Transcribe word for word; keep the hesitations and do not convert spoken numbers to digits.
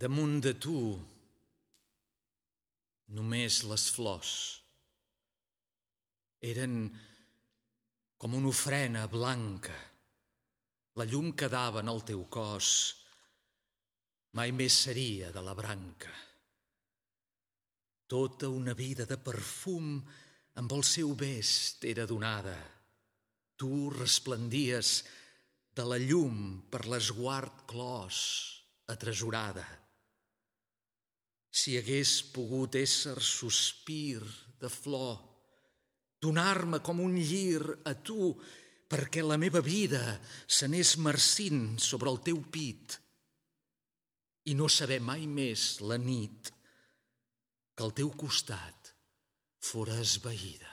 Damunt de tu, només les flors eren com una ofrena blanca. La llum que dava en el teu cos mai més seria de la branca. Tota una vida de perfum amb el seu vest era donada. Tu resplendies de la llum per l'esguard clos atresorada. Si hagués pogut ésser sospir de flor, donar-me com un llir a tu, perquè la meva vida s'anés marcint sobre el teu pit i no saber mai més la nit que al teu costat fora esvaïda.